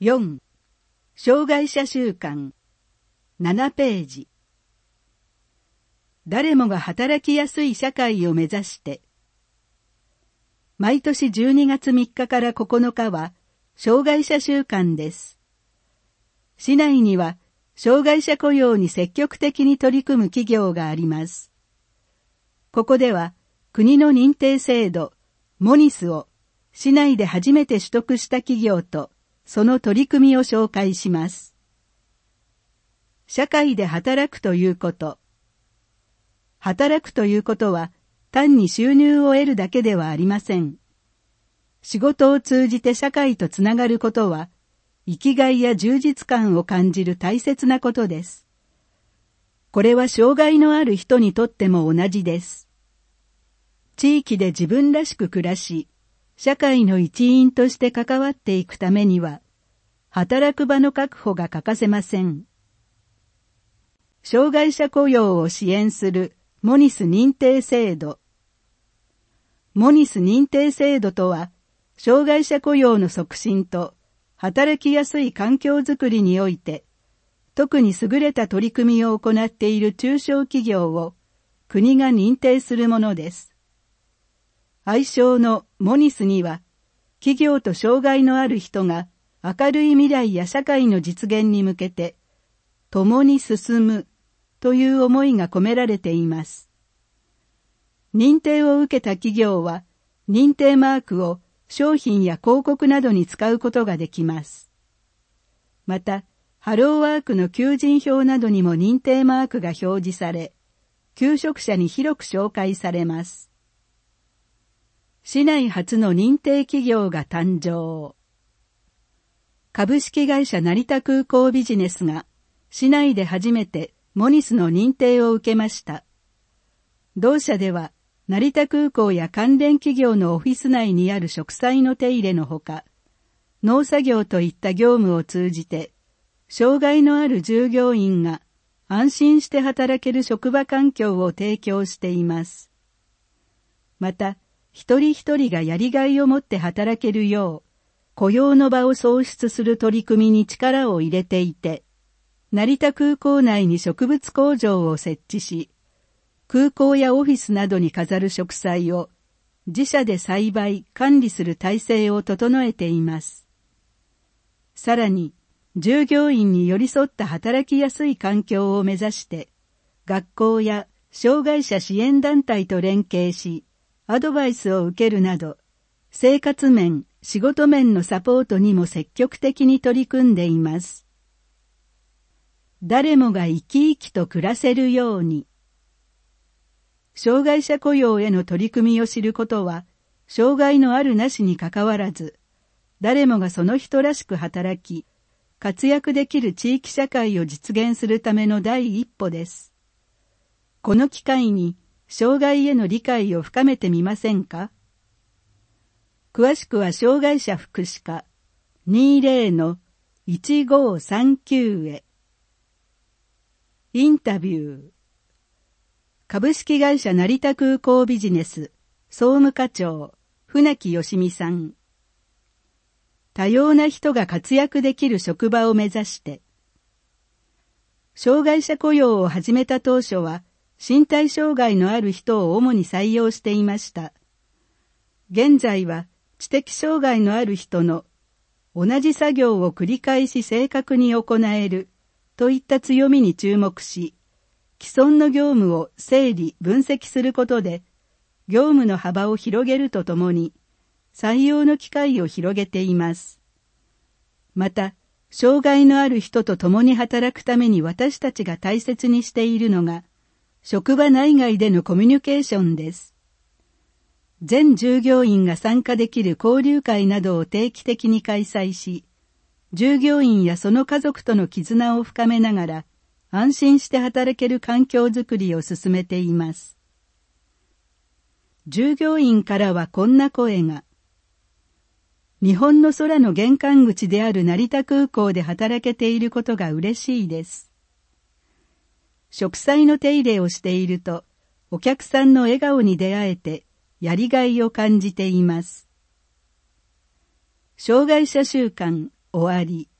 4. 障害者週間7ページ。誰もが働きやすい社会を目指して。毎年12月3日から9日は障害者週間です。市内には障害者雇用に積極的に取り組む企業があります。ここでは国の認定制度モニスを市内で初めて取得した企業とその取り組みを紹介します。社会で働くということ。働くということは単に収入を得るだけではありません。仕事を通じて社会とつながることは生きがいや充実感を感じる大切なことです。これは障害のある人にとっても同じです。地域で自分らしく暮らし、社会の一員として関わっていくためには、働く場の確保が欠かせません。障害者雇用を支援するモニス認定制度。モニス認定制度とは、障害者雇用の促進と働きやすい環境づくりにおいて、特に優れた取り組みを行っている中小企業を国が認定するものです。愛称のモニスには、企業と障害のある人が明るい未来や社会の実現に向けて、共に進むという思いが込められています。認定を受けた企業は、認定マークを商品や広告などに使うことができます。また、ハローワークの求人票などにも認定マークが表示され、求職者に広く紹介されます。市内初の認定企業が誕生。株式会社成田空港ビジネスが市内で初めてモニスの認定を受けました。同社では成田空港や関連企業のオフィス内にある植栽の手入れのほか、農作業といった業務を通じて、障害のある従業員が安心して働ける職場環境を提供しています。また、一人一人がやりがいを持って働けるよう、雇用の場を創出する取り組みに力を入れていて、成田空港内に植物工場を設置し、空港やオフィスなどに飾る植栽を自社で栽培・管理する体制を整えています。さらに、従業員に寄り添った働きやすい環境を目指して、学校や障害者支援団体と連携し、アドバイスを受けるなど、生活面、仕事面のサポートにも積極的に取り組んでいます。誰もが生き生きと暮らせるように。障害者雇用への取り組みを知ることは、障害のあるなしにかかわらず、誰もがその人らしく働き、活躍できる地域社会を実現するための第一歩です。この機会に、障害への理解を深めてみませんか？詳しくは障害者福祉課 20-1539 へ。インタビュー。株式会社成田空港ビジネス総務課長船木よしみさん。多様な人が活躍できる職場を目指して。障害者雇用を始めた当初は、身体障害のある人を主に採用していました。現在は知的障害のある人の同じ作業を繰り返し正確に行えるといった強みに注目し、既存の業務を整理・分析することで、業務の幅を広げるとともに、採用の機会を広げています。また、障害のある人と共に働くために私たちが大切にしているのが、職場内外でのコミュニケーションです。全従業員が参加できる交流会などを定期的に開催し、従業員やその家族との絆を深めながら、安心して働ける環境づくりを進めています。従業員からはこんな声が。日本の空の玄関口である成田空港で働けていることが嬉しいです。植栽の手入れをしていると、お客さんの笑顔に出会えて、やりがいを感じています。障害者週間終わり。